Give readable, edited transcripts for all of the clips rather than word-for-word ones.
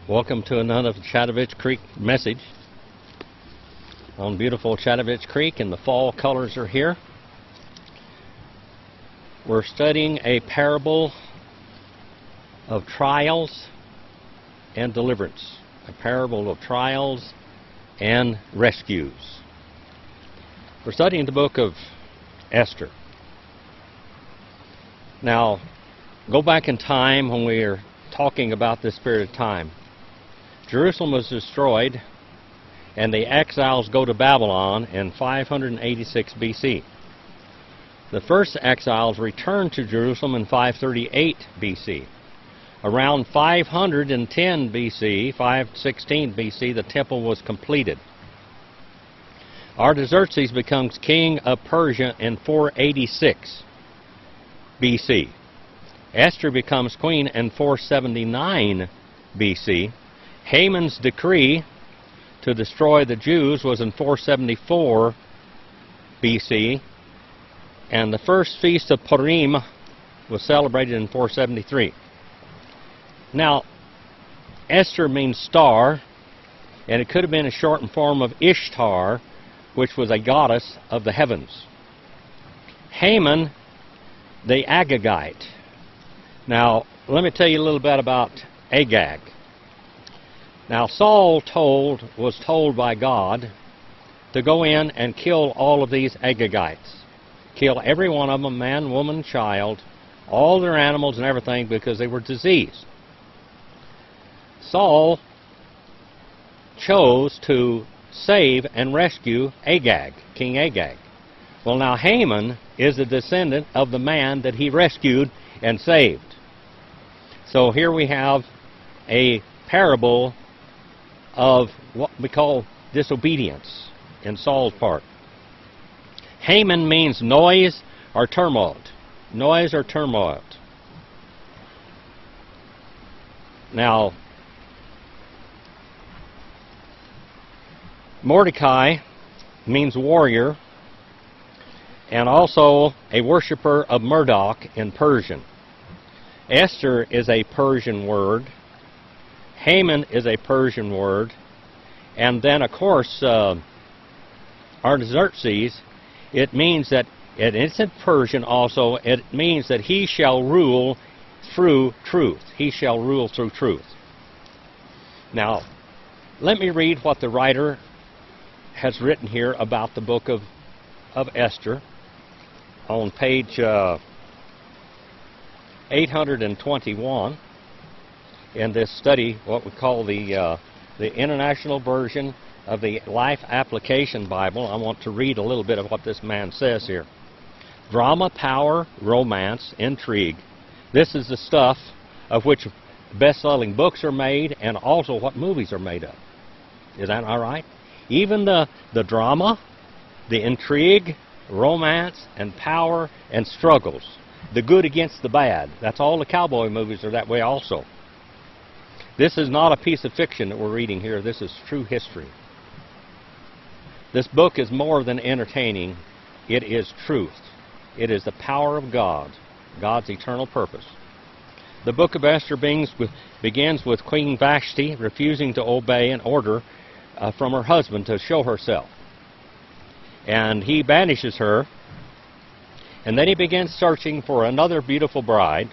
Welcome to another Chattahoochee Creek message on beautiful Chattahoochee Creek, and the fall colors are here. We're studying a parable of trials and deliverance, a parable of trials and rescues. We're studying the book of Esther. Now, go back in time when we are talking about this period of time. Jerusalem was destroyed, and the exiles go to Babylon in 586 BC. The first exiles returned to Jerusalem in 538 BC. Around 510 BC, 516 BC, the temple was completed. Artaxerxes becomes king of Persia in 486 BC. Esther becomes queen in 479 BC. Haman's decree to destroy the Jews was in 474 BC, and the first feast of Purim was celebrated in 473. Now, Esther means star, and it could have been a shortened form of Ishtar, which was a goddess of the heavens. Haman, the Agagite. Now, let me tell you a little bit about Agag. Now, Saul was told by God to go in and kill all of these Agagites. Kill every one of them, man, woman, child, all their animals and everything, because they were diseased. Saul chose to save and rescue Agag, King Agag. Well, now Haman is a descendant of the man that he rescued and saved. So here we have a parable of what we call disobedience in Saul's part. Haman means noise or turmoil. Noise or turmoil. Now, Mordecai means warrior, and also a worshiper of Marduk in Persian. Esther is a Persian word. Haman is a Persian word. And then, of course, Artaxerxes, it means that, it's in Persian also, it means that he shall rule through truth. He shall rule through truth. Now, let me read what the writer has written here about the book of Esther on page 821 in this study, what we call the International Version of the Life Application Bible. I want to read a little bit of what this man says here. Drama, power, romance, intrigue. This is the stuff of which best-selling books are made, and also what movies are made of. Is that all right? Even the drama, the intrigue, romance, and power, and struggles. The good against the bad. That's all the cowboy movies are that way also. This is not a piece of fiction that we're reading here. This is true history. This book is more than entertaining. It is truth. It is the power of God, God's eternal purpose. The book of Esther begins with Queen Vashti refusing to obey an order from her husband to show herself. And he banishes her, and then he begins searching for another beautiful bride.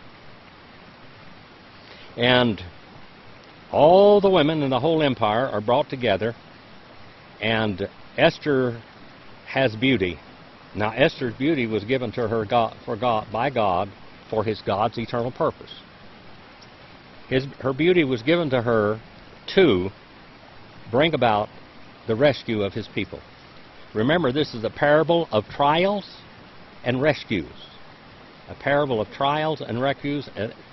And all the women in the whole empire are brought together, and Esther has beauty. Now, Esther's beauty was given to her by God for God's eternal purpose. Her beauty was given to her to bring about the rescue of his people. Remember, this is a parable of trials and rescues. A parable of trials and rescues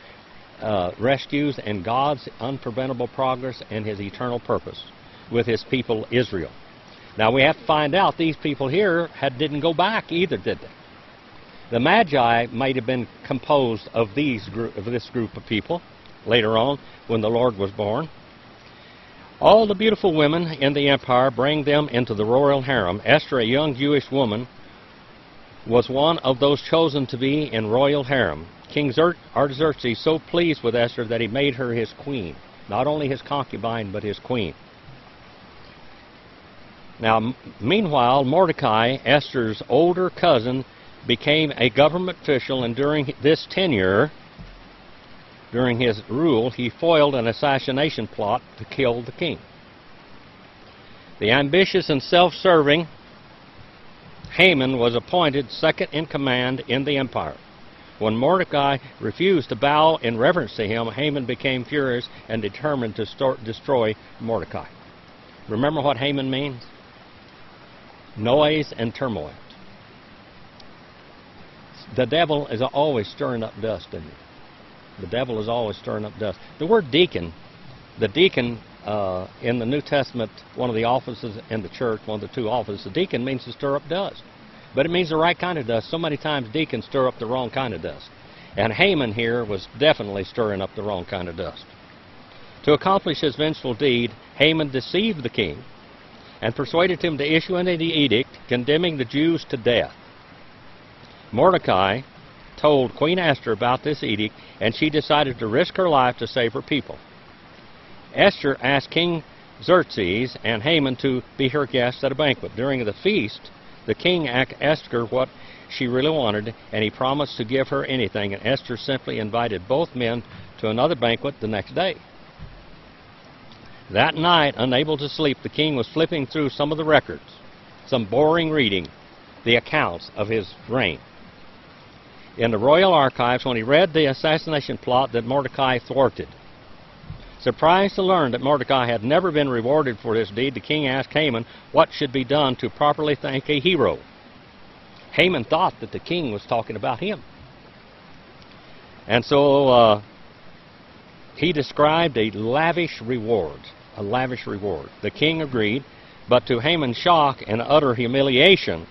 and God's unpreventable progress and his eternal purpose with his people Israel. Now, we have to find out these people here didn't go back either, did they? The Magi might have been composed of this group of people later on when the Lord was born. All the beautiful women in the empire bring them into the royal harem. Esther, a young Jewish woman, was one of those chosen to be in royal harem. King Artaxerxes so pleased with Esther that he made her his queen. not only his concubine, but his queen. Now, meanwhile, Mordecai, Esther's older cousin, became a government official, and during this tenure, during his rule, he foiled an assassination plot to kill the king. The ambitious and self-serving Haman was appointed second in command in the empire. When Mordecai refused to bow in reverence to him, Haman became furious and determined to destroy Mordecai. Remember what Haman means? Noise and turmoil. The devil is always stirring up dust, isn't he? The devil is always stirring up dust. The word deacon, the deacon in the New Testament, one of the offices in the church, one of the two offices, the deacon means to stir up dust. But it means the right kind of dust. So many times deacons stir up the wrong kind of dust. And Haman here was definitely stirring up the wrong kind of dust. To accomplish his vengeful deed, Haman deceived the king and persuaded him to issue an edict condemning the Jews to death. Mordecai told Queen Esther about this edict, and she decided to risk her life to save her people. Esther asked King Xerxes and Haman to be her guests at a banquet. During the feast, the king asked her what she really wanted, and he promised to give her anything, and Esther simply invited both men to another banquet the next day. That night, unable to sleep, the king was flipping through some of the records, some boring reading, the accounts of his reign. In the royal archives, when he read the assassination plot that Mordecai thwarted. Surprised to learn that Mordecai had never been rewarded for this deed, the king asked Haman what should be done to properly thank a hero. Haman thought that the king was talking about him. And so he described a lavish reward. A lavish reward. The king agreed, but to Haman's shock and utter humiliation,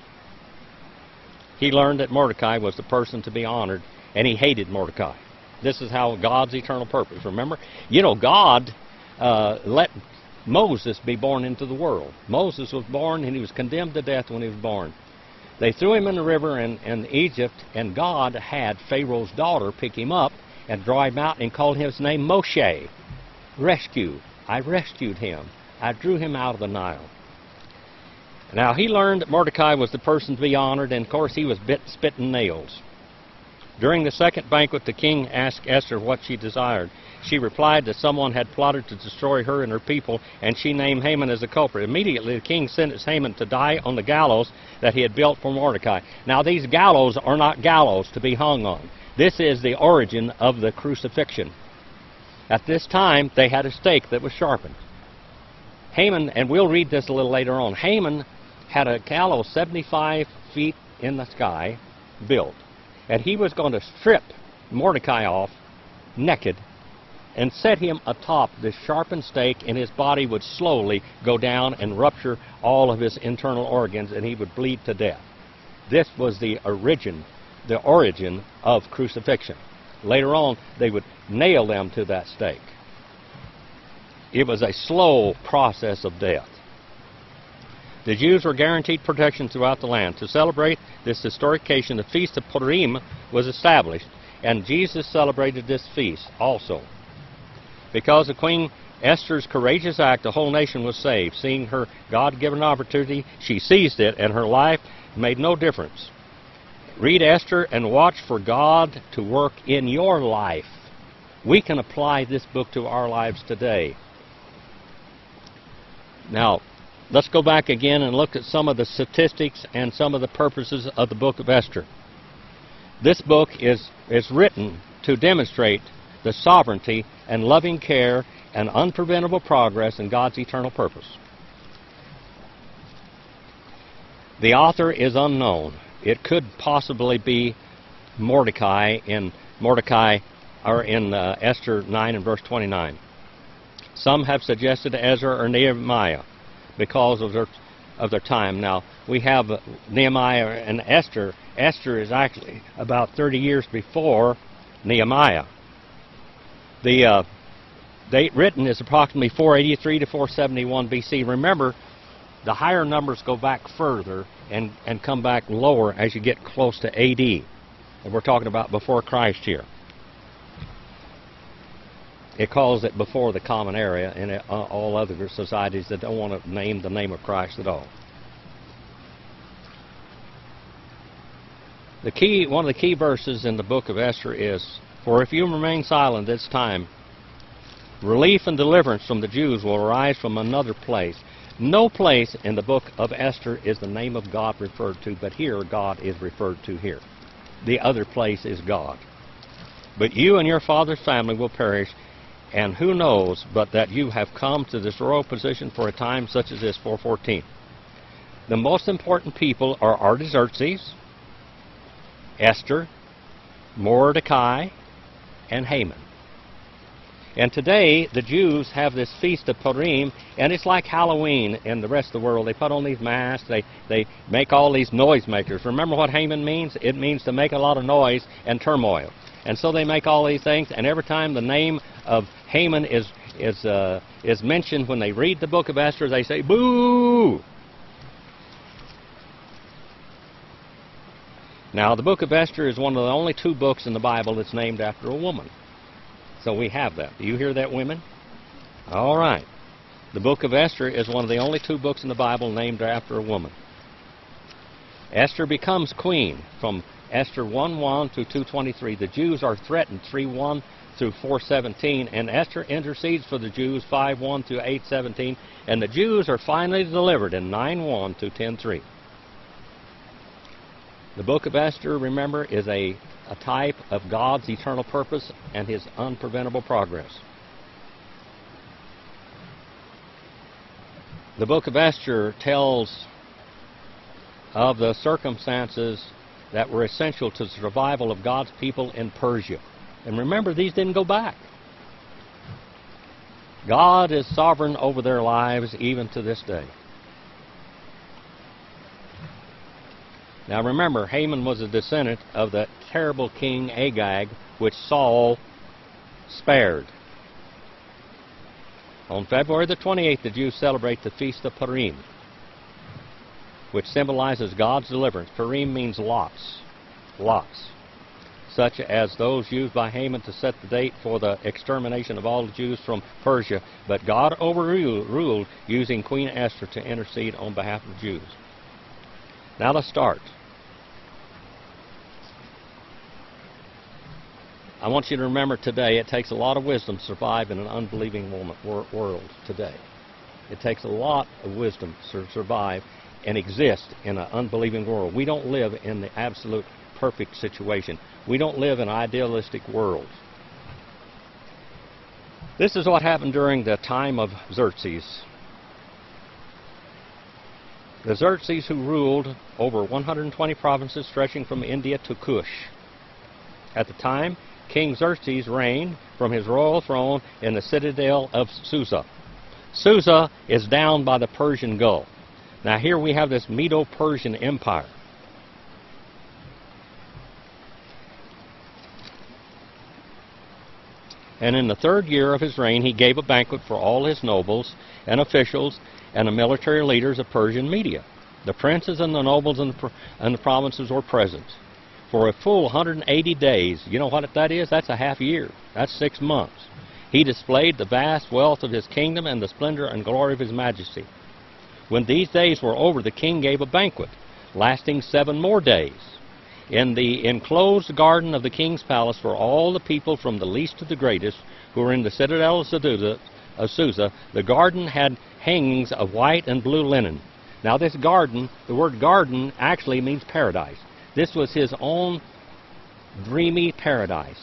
he learned that Mordecai was the person to be honored, and he hated Mordecai. This is how God's eternal purpose. Remember, you know, God let Moses be born into the world. Moses was born, and he was condemned to death when he was born. They threw him in the river in Egypt, and God had Pharaoh's daughter pick him up and draw him out and called his name Moshe. Rescue. I rescued him. I drew him out of the Nile. Now, he learned that Mordecai was the person to be honored, and of course he was spitting nails. During the second banquet, the king asked Esther what she desired. She replied that someone had plotted to destroy her and her people, and she named Haman as the culprit. Immediately, the king sentenced Haman to die on the gallows that he had built for Mordecai. Now, these gallows are not gallows to be hung on. This is the origin of the crucifixion. At this time, they had a stake that was sharpened. Haman, and we'll read this a little later on, Haman had a gallows 75 feet in the sky built. And he was going to strip Mordecai off naked and set him atop this sharpened stake, and his body would slowly go down and rupture all of his internal organs, and he would bleed to death. This was the origin of crucifixion. Later on, they would nail them to that stake. It was a slow process of death. The Jews were guaranteed protection throughout the land. To celebrate this historic occasion, the Feast of Purim was established, and Jesus celebrated this feast also. Because of Queen Esther's courageous act, the whole nation was saved. Seeing her God-given opportunity, she seized it, and her life made no difference. Read Esther and watch for God to work in your life. We can apply this book to our lives today. Now, let's go back again and look at some of the statistics and some of the purposes of the book of Esther. This book is written to demonstrate the sovereignty and loving care and unpreventable progress in God's eternal purpose. The author is unknown. It could possibly be Mordecai in Esther 9 and verse 29. Some have suggested Ezra or Nehemiah because of their time. Now, we have Nehemiah and Esther. Esther is actually about 30 years before Nehemiah. The date written is approximately 483 to 471 BC. Remember, the higher numbers go back further and come back lower as you get close to AD. And we're talking about before Christ here. It calls it before the common area in all other societies that don't want to name the name of Christ at all. One of the key verses in the book of Esther is, "For if you remain silent this time, relief and deliverance from the Jews will arise from another place." No place in the book of Esther is the name of God referred to, but here God is referred to here. The other place is God. "But you and your father's family will perish, and who knows but that you have come to this royal position for a time such as this." 4:14. The most important people are Artaxerxes, Esther, Mordecai, and Haman. And today, the Jews have this feast of Purim, and it's like Halloween in the rest of the world. They put on these masks, they make all these noisemakers. Remember what Haman means? It means to make a lot of noise and turmoil. And so they make all these things, and every time the name of Haman is mentioned when they read the book of Esther, they say, "Boo!" Now, the book of Esther is one of the only two books in the Bible that's named after a woman. So we have that. Do you hear that, women? All right. The book of Esther is one of the only two books in the Bible named after a woman. Esther becomes queen from Esther 1:1 to 2:23. The Jews are threatened 3:1 through 4:17, and Esther intercedes for the Jews 5:1 to 8:17, and the Jews are finally delivered in 9:1 to 10:3. The book of Esther, remember, is a type of God's eternal purpose and His unpreventable progress. The book of Esther tells of the circumstances that were essential to the survival of God's people in Persia. And remember, these didn't go back. God is sovereign over their lives even to this day. Now remember, Haman was a descendant of the terrible king Agag, which Saul spared. On February the 28th, the Jews celebrate the Feast of Purim, which symbolizes God's deliverance. Purim means lots, such as those used by Haman to set the date for the extermination of all the Jews from Persia. But God overruled using Queen Esther to intercede on behalf of Jews. Now let's start. I want you to remember today, it takes a lot of wisdom to survive in an unbelieving world today. It takes a lot of wisdom to survive and exist in an unbelieving world. We don't live in the absolute perfect situation. We don't live in an idealistic world. This is what happened during the time of Xerxes. The Xerxes who ruled over 120 provinces stretching from India to Kush. At the time, King Xerxes reigned from his royal throne in the citadel of Susa. Susa is down by the Persian Gulf. Now here we have this Medo-Persian Empire. And in the third year of his reign, he gave a banquet for all his nobles and officials and the military leaders of Persian Media. The princes and the nobles and the provinces were present. For a full 180 days, you know what that is? That's a half year. That's 6 months. He displayed the vast wealth of his kingdom and the splendor and glory of his majesty. When these days were over, the king gave a banquet, lasting 7 more days, in the enclosed garden of the king's palace for all the people from the least to the greatest who were in the citadel of Susa. The garden had hangings of white and blue linen. Now this garden, the word garden actually means paradise. This was his own dreamy paradise.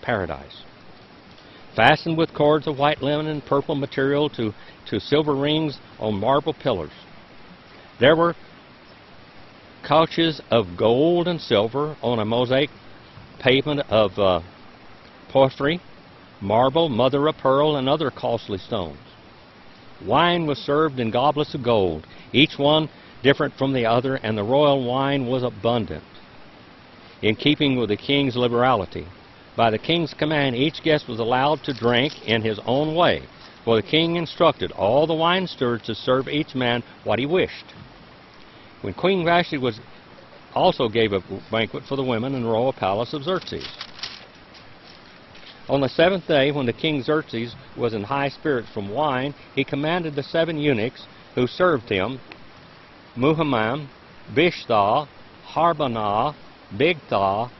Fastened with cords of white linen and purple material to silver rings on marble pillars. There were couches of gold and silver on a mosaic pavement of porphyry, marble, mother of pearl, and other costly stones. Wine was served in goblets of gold, each one different from the other, and the royal wine was abundant, in keeping with the king's liberality. By the king's command, each guest was allowed to drink in his own way, for the king instructed all the wine stewards to serve each man what he wished. When Queen Vashti also gave a banquet for the women in the royal palace of Xerxes. On the seventh day, when the king Xerxes was in high spirits from wine, he commanded the 7 eunuchs who served him, Muhammad, Bigtha, Harbonah, Bigtha,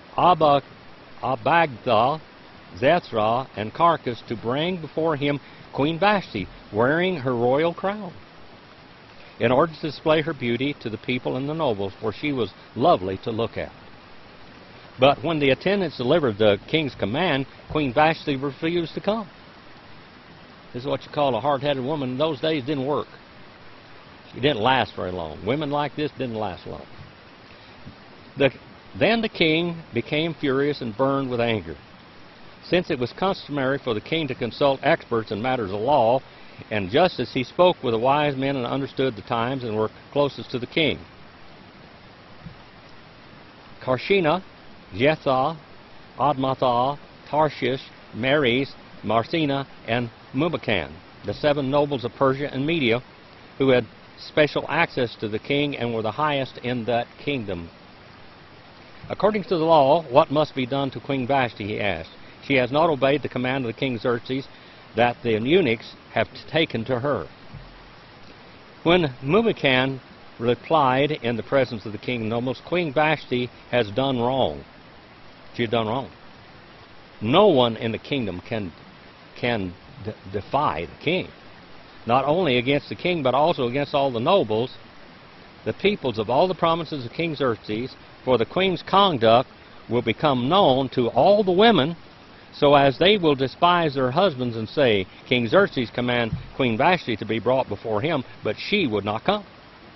Abagtha, Zethra, and Carcass, to bring before him Queen Vashti, wearing her royal crown, in order to display her beauty to the people and the nobles, for she was lovely to look at. But when the attendants delivered the king's command, Queen Vashti refused to come. This is what you call a hard-headed woman. In those days, didn't work. She didn't last very long. Women like this didn't last long. Then the king became furious and burned with anger. Since it was customary for the king to consult experts in matters of law and justice, he spoke with the wise men and understood the times and were closest to the king. Karshina, Jetha, Admatha, Tarshish, Meres, Marsina, and Mubakan, the 7 nobles of Persia and Media, who had special access to the king and were the highest in that kingdom. According to the law, what must be done to Queen Vashti, he asked. She has not obeyed the command of the king Xerxes that the eunuchs have taken to her. When Mubakan replied in the presence of the king and nobles, Queen Vashti has done wrong. She had done wrong. No one in the kingdom can defy the king. Not only against the king, but also against all the nobles, the peoples of all the provinces of King Xerxes, for the queen's conduct will become known to all the women, so as they will despise their husbands and say, King Xerxes command Queen Vashti to be brought before him, but she would not come.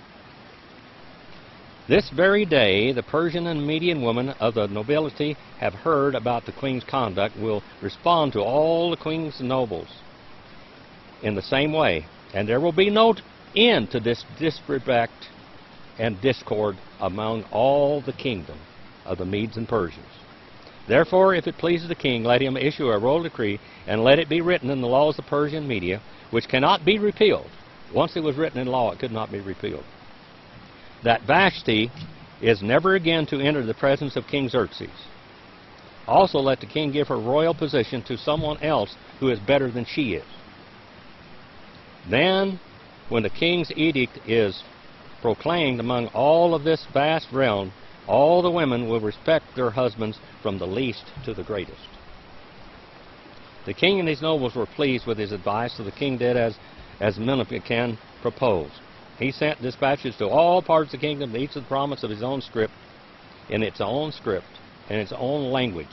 This very day, the Persian and Median women of the nobility have heard about the queen's conduct, will respond to all the queen's nobles in the same way, and there will be no end to this disrespect and discord among all the kingdom of the Medes and Persians. Therefore, if it pleases the king, let him issue a royal decree, and let it be written in the laws of Persia and Media, which cannot be repealed. Once it was written in law, it could not be repealed, that Vashti is never again to enter the presence of King Xerxes. Also let the king give her royal position to someone else who is better than she is. Then, when the king's edict is proclaimed among all of this vast realm, all the women will respect their husbands from the least to the greatest. The king and his nobles were pleased with his advice, so the king did as Memucan proposed. He sent dispatches to all parts of the kingdom, to each of the province of his own script, in its own script, in its own language.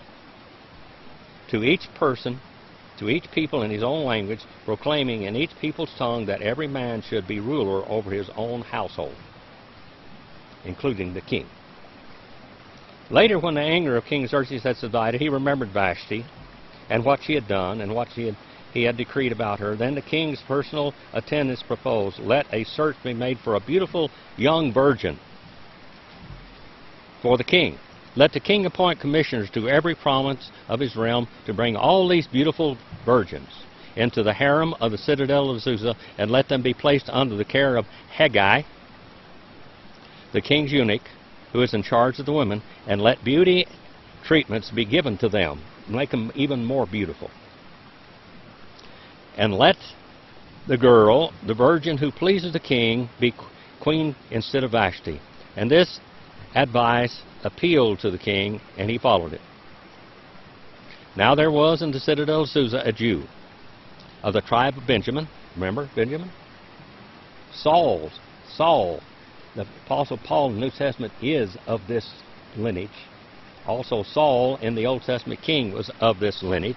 To each person, to each people in his own language, proclaiming in each people's tongue that every man should be ruler over his own household, including the king. Later, when the anger of King Xerxes had subsided, he remembered Vashti and what she had done and what he had decreed about her. Then the king's personal attendants proposed, let a search be made for a beautiful young virgin for the king. Let the king appoint commissioners to every province of his realm to bring all these beautiful virgins into the harem of the citadel of Susa, and let them be placed under the care of Hegai, the king's eunuch, who is in charge of the women, and let beauty treatments be given to them, make them even more beautiful. And let the girl, the virgin who pleases the king, be queen instead of Vashti. And this advice appealed to the king, and he followed it. Now there was in the citadel of Susa a Jew of the tribe of Benjamin. Remember Benjamin? Saul. The Apostle Paul in the New Testament is of this lineage. Also Saul in the Old Testament king was of this lineage.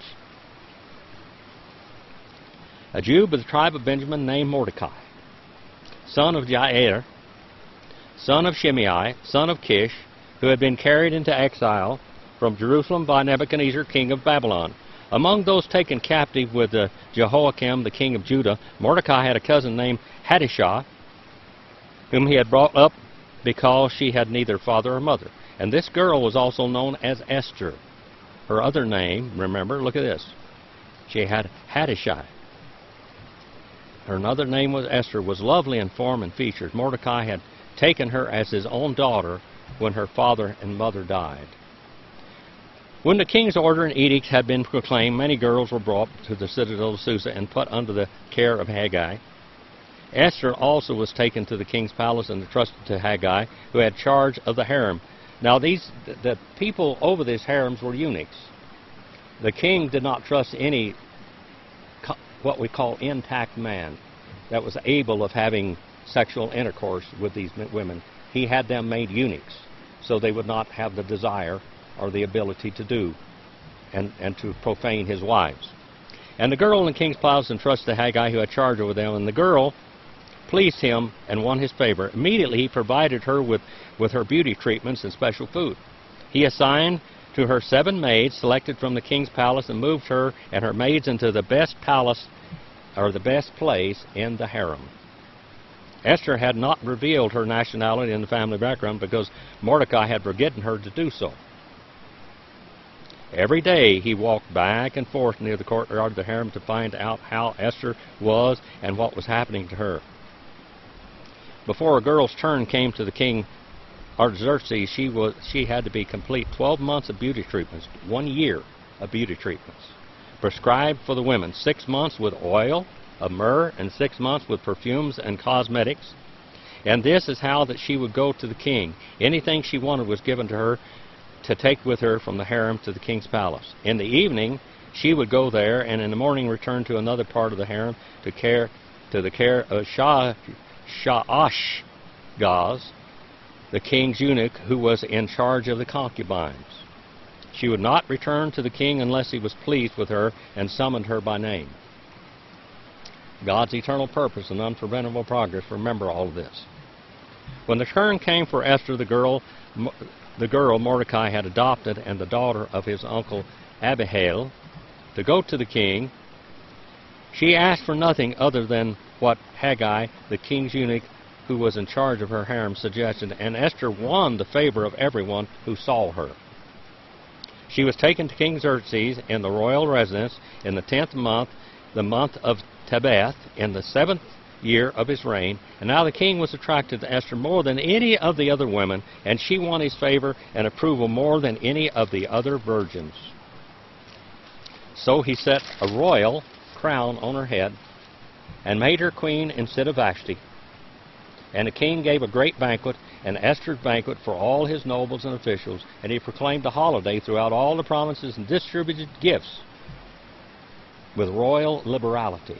A Jew of the tribe of Benjamin named Mordecai, son of Jair, son of Shimei, son of Kish, who had been carried into exile from Jerusalem by Nebuchadnezzar, king of Babylon. Among those taken captive with Jehoiakim, the king of Judah, Mordecai had a cousin named Hadishah, whom he had brought up because she had neither father or mother. And this girl was also known as Esther. Her other name, remember, look at this. She had Hadishah. Her other name was Esther, was lovely in form and features. Mordecai had taken her as his own daughter when her father and mother died. When the king's order and edicts had been proclaimed, many girls were brought to the citadel of Susa and put under the care of Haggai. Esther also was taken to the king's palace and entrusted to Haggai, who had charge of the harem. Now the people over these harems were eunuchs. The king did not trust any what we call intact man that was able of having sexual intercourse with these women. He had them made eunuchs, so they would not have the desire or the ability to do and to profane his wives. And the girl in the king's palace entrusted to Haggai, who had charge over them, and the girl pleased him and won his favor. Immediately he provided her with her beauty treatments and special food. He assigned to her 7 maids selected from the king's palace and moved her and her maids into the best palace, or the best place in the harem. Esther had not revealed her nationality and the family background because Mordecai had forbidden her to do so. Every day he walked back and forth near the courtyard of the harem to find out how Esther was and what was happening to her. Before a girl's turn came to the king Artaxerxes, she had to be complete 12 months of beauty treatments, 1 year of beauty treatments, prescribed for the women, 6 months with oil of myrrh and 6 months with perfumes and cosmetics. And this is how that she would go to the king. Anything she wanted was given to her to take with her from the harem to the king's palace. In the evening, she would go there, and in the morning return to another part of the harem to the care of Shaashgaz, the king's eunuch, who was in charge of the concubines. She would not return to the king unless he was pleased with her and summoned her by name. God's eternal purpose and unpreventable progress. Remember all of this. When the turn came for Esther, the girl Mordecai had adopted and the daughter of his uncle Abihail, to go to the king, she asked for nothing other than what Haggai, the king's eunuch, who was in charge of her harem, suggested, and Esther won the favor of everyone who saw her. She was taken to King Xerxes in the royal residence in the 10th month, the month of Tebeth, in the 7th year of his reign. And now the king was attracted to Esther more than any of the other women, and she won his favor and approval more than any of the other virgins. So he set a royal crown on her head and made her queen instead of Vashti. And the king gave a great banquet, an Esther's banquet, for all his nobles and officials, and he proclaimed a holiday throughout all the provinces and distributed gifts with royal liberality.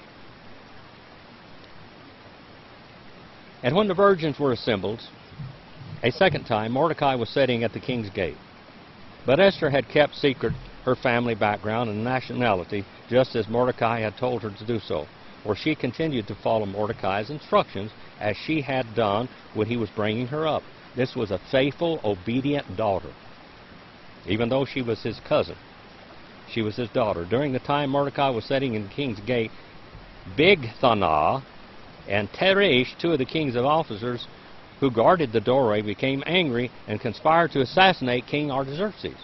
And when the virgins were assembled, a second time Mordecai was sitting at the king's gate. But Esther had kept secret her family background and nationality, just as Mordecai had told her to do so, for she continued to follow Mordecai's instructions as she had done when he was bringing her up. This was a faithful, obedient daughter. Even though she was his cousin, she was his daughter. During the time Mordecai was sitting in the king's gate, Bigthana and Teresh, 2 of the king's officers who guarded the doorway, became angry and conspired to assassinate King Artaxerxes.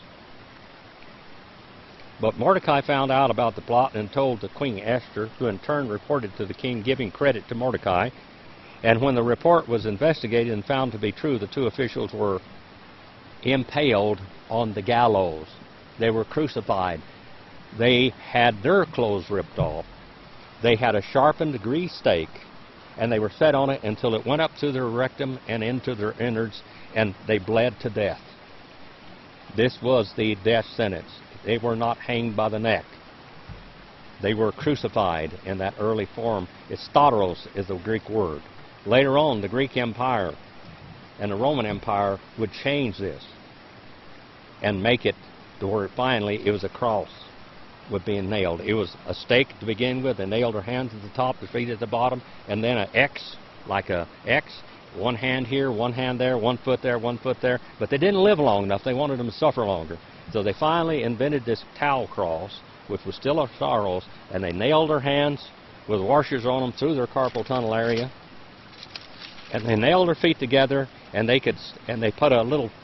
But Mordecai found out about the plot and told the Queen Esther, who in turn reported to the king, giving credit to Mordecai. And when the report was investigated and found to be true, the 2 officials were impaled on the gallows. They were crucified. They had their clothes ripped off. They had a sharpened grease stake, and they were set on it until it went up through their rectum and into their innards, and they bled to death. This was the death sentence. They were not hanged by the neck. They were crucified in that early form. Stauros is the Greek word. Later on, the Greek Empire and the Roman Empire would change this and make it to where finally it was a cross with being nailed. It was a stake to begin with. They nailed her hands at the top, the feet at the bottom, and then an X, like a X, one hand here, one hand there, one foot there, one foot there. But they didn't live long enough. They wanted them to suffer longer. So they finally invented this towel cross, which was still a Stauros, and they nailed their hands with washers on them through their carpal tunnel area. And they nailed their feet together, and they put a little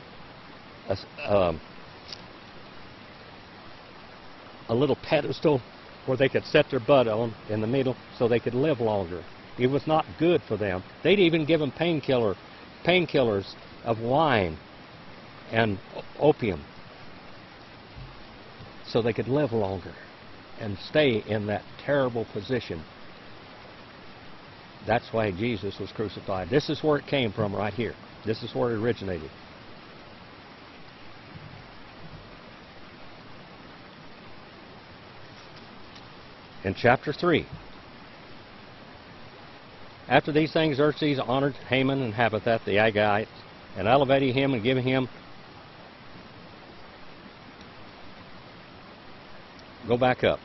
pedestal where they could set their butt on in the middle so they could live longer. It was not good for them. They'd even give them painkillers of wine and opium. so they could live longer and stay in that terrible position. That's why Jesus was crucified. This is where it came from right here. This is where it originated. In chapter 3. After these things, Xerxes honored Haman and Habatheth the Agagite, and elevated him and giving him... Go back up.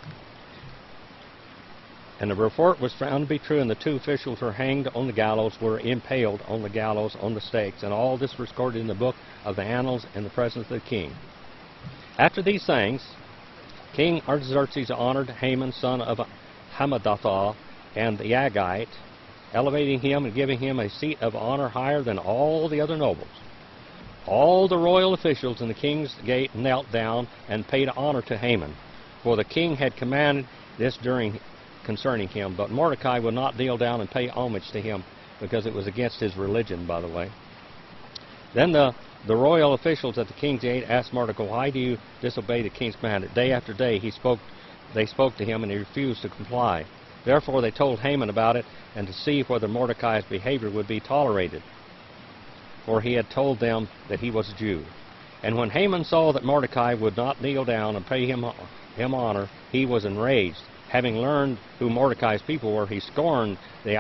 And the report was found to be true, and the two officials were hanged on the gallows, were impaled on the gallows on the stakes, and all this was recorded in the book of the annals in the presence of the king. After these things, King Artaxerxes honored Haman, son of Hammedatha, and the Agagite, elevating him and giving him a seat of honor higher than all the other nobles. All the royal officials in the king's gate knelt down and paid honor to Haman, for the king had commanded this concerning him, but Mordecai would not kneel down and pay homage to him, because it was against his religion, by the way. Then the royal officials at the king's gate asked Mordecai, "Why do you disobey the king's command?" Day after day they spoke to him, and he refused to comply. Therefore they told Haman about it, and to see whether Mordecai's behavior would be tolerated, for he had told them that he was a Jew. And when Haman saw that Mordecai would not kneel down and pay him honor, he was enraged. Having learned who Mordecai's people were, he scorned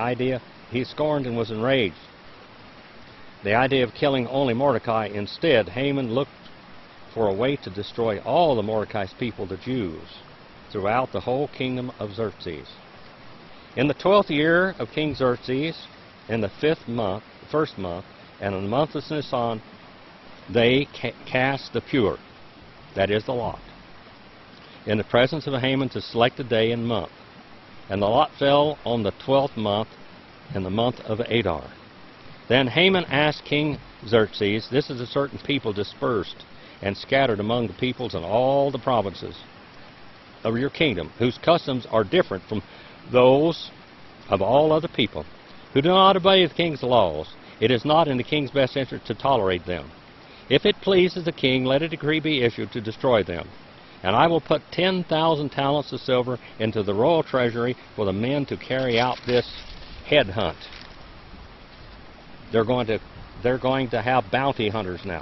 and was enraged. The idea of killing only Mordecai. Instead, Haman looked for a way to destroy all the Mordecai's people, the Jews, throughout the whole kingdom of Xerxes. In the 12th year of King Xerxes, in the first month, and in the month of Nisan, they cast the pure, that is the lot, in the presence of Haman to select a day and month. And the lot fell on the 12th month, in the month of Adar. Then Haman asked King Xerxes, "This is a certain people dispersed and scattered among the peoples in all the provinces of your kingdom, whose customs are different from those of all other people, who do not obey the king's laws. It is not in the king's best interest to tolerate them. If it pleases the king, let a decree be issued to destroy them. And I will put 10,000 talents of silver into the royal treasury for the men to carry out this head hunt." They're going to have bounty hunters now.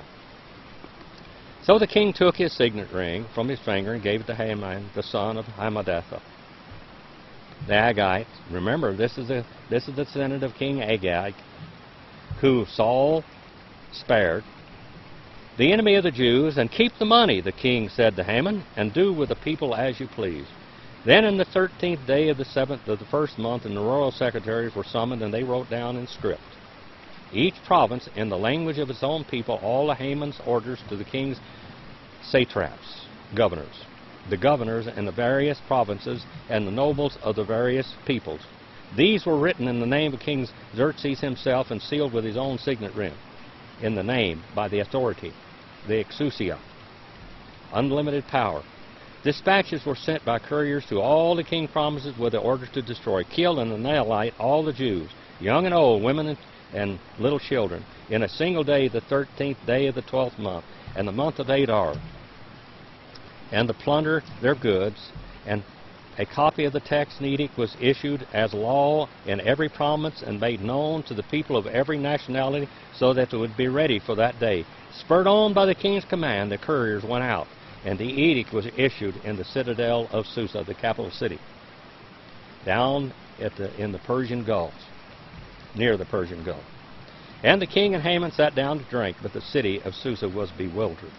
So the king took his signet ring from his finger and gave it to Haman, the son of Hammedatha, the Agagite. Remember, this is the descendant of King Agag, who Saul spared, the enemy of the Jews. "And keep the money," the king said to Haman, "and do with the people as you please." Then in the 13th day of the 7th of the first month, and the royal secretaries were summoned, and they wrote down in script, each province in the language of its own people, all of Haman's orders to the king's satraps, governors, the governors in the various provinces, and the nobles of the various peoples. These were written in the name of King Xerxes himself, and sealed with his own signet ring, in the name, by the authority, the exousia, unlimited power. Dispatches were sent by couriers to all the king's provinces with the order to destroy, kill, and annihilate all the Jews, young and old, women and little children, in a single day, the 13th day of the 12th month, and the month of Adar, and to plunder their goods. And a copy of the text and edict was issued as law in every province and made known to the people of every nationality, so that it would be ready for that day. Spurred on by the king's command, the couriers went out, and the edict was issued in the citadel of Susa, the capital city, down in the Persian Gulf, near the Persian Gulf. And the king and Haman sat down to drink, but the city of Susa was bewildered.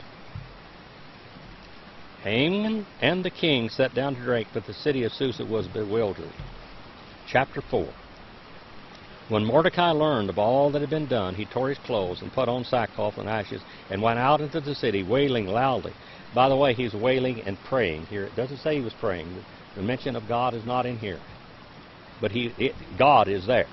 Haman and the king sat down to drink, but the city of Susa was bewildered. Chapter 4. When Mordecai learned of all that had been done, he tore his clothes and put on sackcloth and ashes, and went out into the city, wailing loudly. By the way, he's wailing and praying here. It doesn't say he was praying. The mention of God is not in here. But God is there.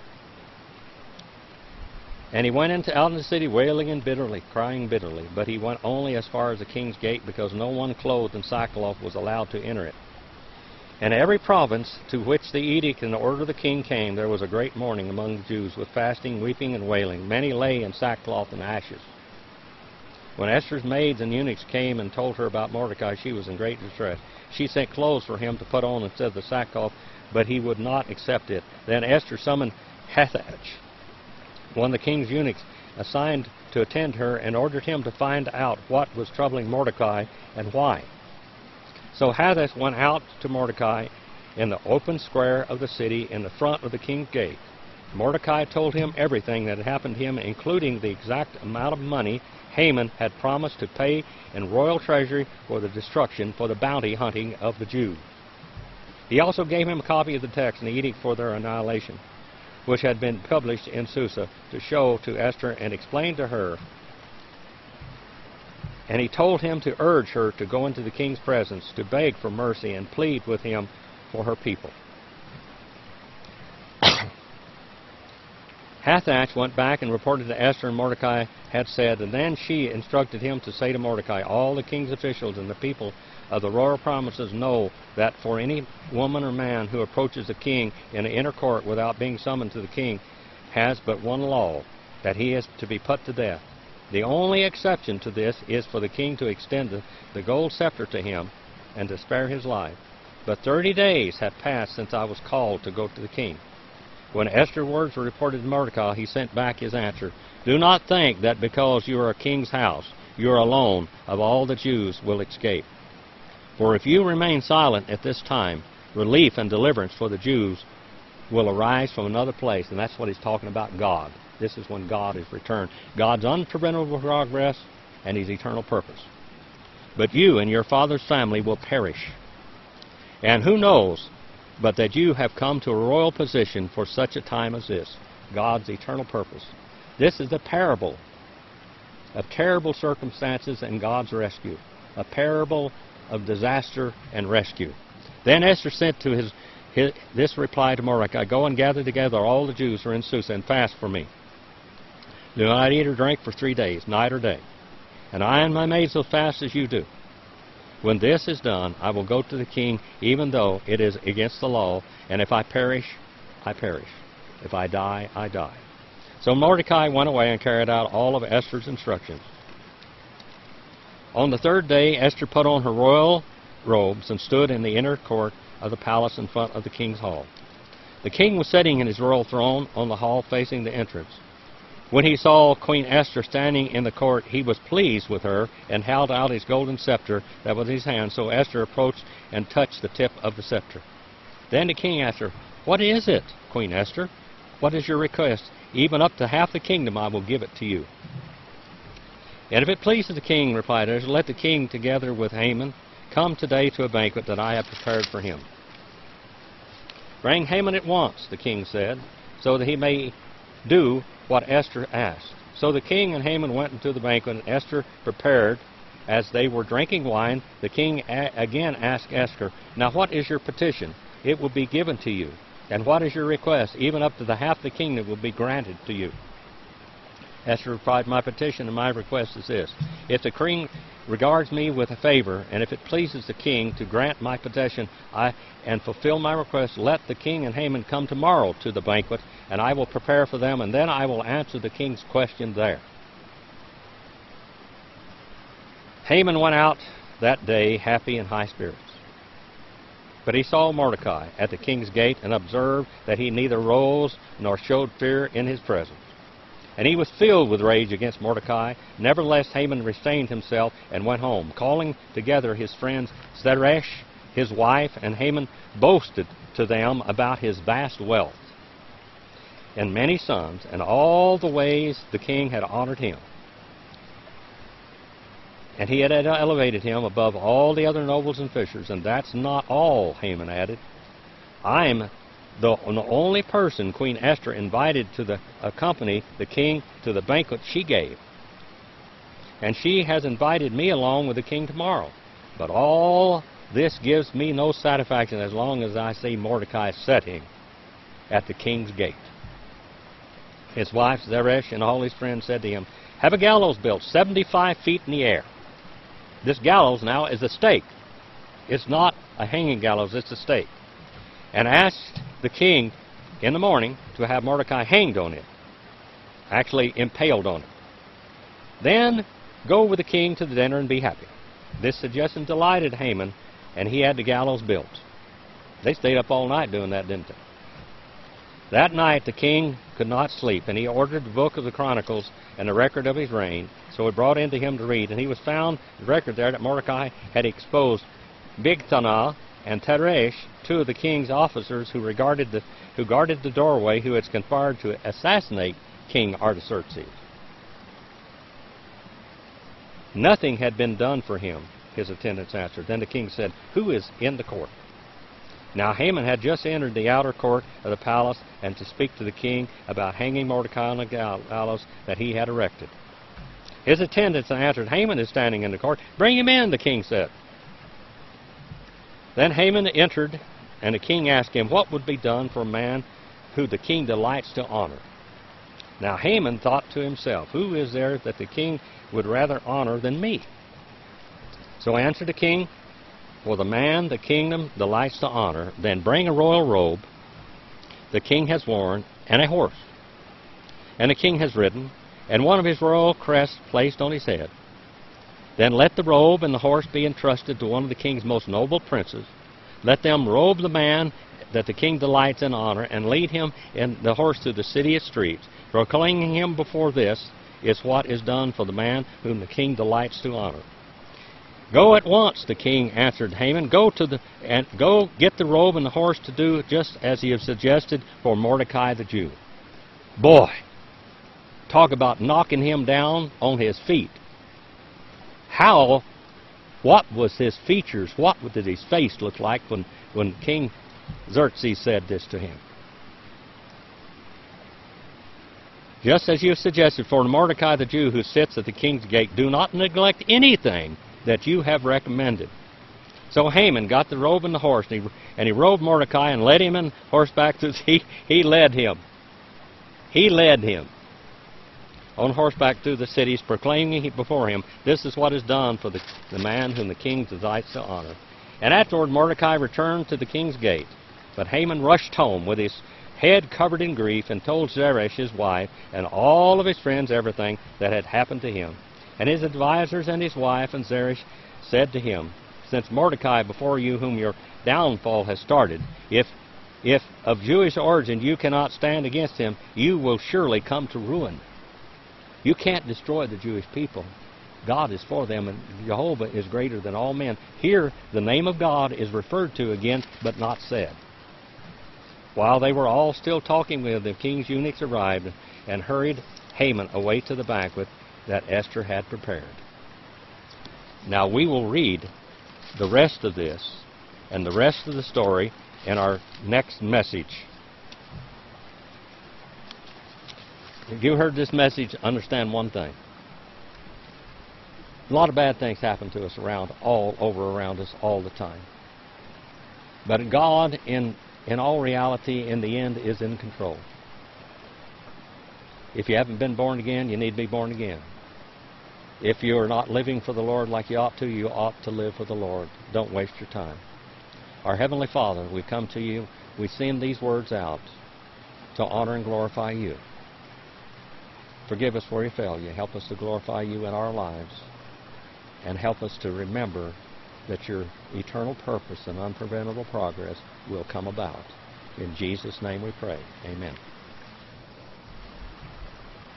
And he went out in the city, wailing and bitterly, crying bitterly. But he went only as far as the king's gate, because no one clothed in sackcloth was allowed to enter it. And every province to which the edict and the order of the king came, there was a great mourning among the Jews, with fasting, weeping, and wailing. Many lay in sackcloth and ashes. When Esther's maids and eunuchs came and told her about Mordecai, she was in great distress. She sent clothes for him to put on instead of the sackcloth, but he would not accept it. Then Esther summoned Hathach, one of the king's eunuchs assigned to attend her, and ordered him to find out what was troubling Mordecai and why. So Hathach went out to Mordecai in the open square of the city in the front of the king's gate. Mordecai told him everything that had happened to him, including the exact amount of money Haman had promised to pay in royal treasury for the destruction, for the bounty hunting of the Jews. He also gave him a copy of the text and the edict for their annihilation, which had been published in Susa, to show to Esther and explain to her. And he told him to urge her to go into the king's presence, to beg for mercy and plead with him for her people. Hathach went back and reported to Esther, and Mordecai had said, and then she instructed him to say to Mordecai, all the king's officials and the people of the royal provinces know that for any woman or man who approaches the king in the inner court without being summoned to the king has but one law, that he is to be put to death. The only exception to this is for the king to extend the gold scepter to him and to spare his life. But 30 days have passed since I was called to go to the king. When Esther's words were reported to Mordecai, he sent back his answer. Do not think that because you are a king's house, you are alone of all the Jews will escape. For if you remain silent at this time, relief and deliverance for the Jews will arise from another place. And that's what he's talking about, God. This is when God is returned. God's unpreventable progress and his eternal purpose. But you and your father's family will perish. And who knows but that you have come to a royal position for such a time as this, God's eternal purpose. This is a parable of terrible circumstances and God's rescue, a parable of disaster and rescue. Then Esther sent to this reply to Mordecai, go and gather together all the Jews who are in Susa and fast for me. Do not eat or drink for 3 days, night or day. And I and my maids will fast as you do. When this is done, I will go to the king, even though it is against the law, and if I perish, I perish. If I die, I die. So Mordecai went away and carried out all of Esther's instructions. On the 3rd day, Esther put on her royal robes and stood in the inner court of the palace in front of the king's hall. The king was sitting in his royal throne on the hall facing the entrance. When he saw Queen Esther standing in the court, he was pleased with her and held out his golden scepter that was in his hand. So Esther approached and touched the tip of the scepter. Then the king asked her, what is it, Queen Esther? What is your request? Even up to half the kingdom I will give it to you. And if it pleases the king, replied Esther, let the king together with Haman come today to a banquet that I have prepared for him. Bring Haman at once, the king said, so that he may do what Esther asked. So the king and Haman went into the banquet, and Esther prepared. As they were drinking wine, the king again asked Esther, now what is your petition? It will be given to you. And what is your request? Even up to the half the kingdom will be granted to you. Esther replied, my petition and my request is this. If the king regards me with a favor, and if it pleases the king to grant my petition and fulfill my request, let the king and Haman come tomorrow to the banquet, and I will prepare for them, and then I will answer the king's question there. Haman went out that day happy and high spirits. But he saw Mordecai at the king's gate and observed that he neither rose nor showed fear in his presence. And he was filled with rage against Mordecai. Nevertheless, Haman restrained himself and went home. Calling together his friends Zeresh, his wife, and Haman boasted to them about his vast wealth and many sons, and all the ways the king had honored him. And he had elevated him above all the other nobles and officials. And that's not all, Haman added. I am the only person Queen Esther invited to accompany the king to the banquet she gave. And she has invited me along with the king tomorrow. But all this gives me no satisfaction as long as I see Mordecai sitting at the king's gate. His wife Zeresh and all his friends said to him, have a gallows built 75 feet in the air. This gallows now is a stake. It's not a hanging gallows, it's a stake. And asked the king in the morning to have Mordecai hanged on it, actually impaled on it. Then Go with the king to the dinner and be happy. This suggestion delighted Haman, and he had the gallows built. They stayed up all night doing that, didn't they? That night the king could not sleep, and he ordered the book of the Chronicles and the record of his reign. So it brought into him to read, and he was found the record there that Mordecai had exposed Bigthana and Teresh, two of the king's officers who guarded the doorway, who had conspired to assassinate King Artaxerxes. Nothing had been done for him, his attendants answered. Then the king said, "Who is in the court?" Now Haman had just entered the outer court of the palace and to speak to the king about hanging Mordecai on the gallows that he had erected. His attendants answered, "Haman is standing in the court. Bring him in," the king said. Then Haman entered, and the king asked him what would be done for a man who the king delights to honor. Now Haman thought to himself, "Who is there that the king would rather honor than me?" So answered the king, "For the man the kingdom delights to honor, then bring a royal robe the king has worn, and a horse, and the king has ridden, and one of his royal crests placed on his head. Then let the robe and the horse be entrusted to one of the king's most noble princes. Let them robe the man that the king delights in honor, and lead him in the horse through the city's streets, proclaiming him before this is what is done for the man whom the king delights to honor." "Go at once," the king answered Haman. Go get the robe and the horse to do just as he has suggested for Mordecai the Jew." Boy, talk about knocking him down on his feet. What was his features? What did his face look like when King Xerxes said this to him? "Just as you have suggested for Mordecai the Jew who sits at the king's gate, do not neglect anything that you have recommended." So Haman got the robe and the horse, and he robed Mordecai and led him on horseback. He led him. He led him on horseback through the cities, proclaiming before him, "This is what is done for the man whom the king delights to honor." And afterward Mordecai returned to the king's gate. But Haman rushed home with his head covered in grief, and told Zeresh his wife and all of his friends everything that had happened to him. And his advisers and his wife and Zeresh said to him, "Since Mordecai before you, whom your downfall has started, if of Jewish origin you cannot stand against him, you will surely come to ruin." You can't destroy the Jewish people. God is for them, and Jehovah is greater than all men. Here, the name of God is referred to again, but not said. While they were all still talking with the king's eunuchs arrived and hurried Haman away to the banquet that Esther had prepared. Now we will read the rest of this and the rest of the story in our next message. If you heard this message, understand one thing. A lot of bad things happen to us all over around us all the time. But God, in all reality, in the end, is in control. If you haven't been born again, you need to be born again. If you're not living for the Lord like you ought to live for the Lord. Don't waste your time. Our Heavenly Father, we come to you. We send these words out to honor and glorify you. Forgive us where we fail you. Help us to glorify you in our lives. And help us to remember that your eternal purpose and unpreventable progress will come about. In Jesus' name we pray. Amen.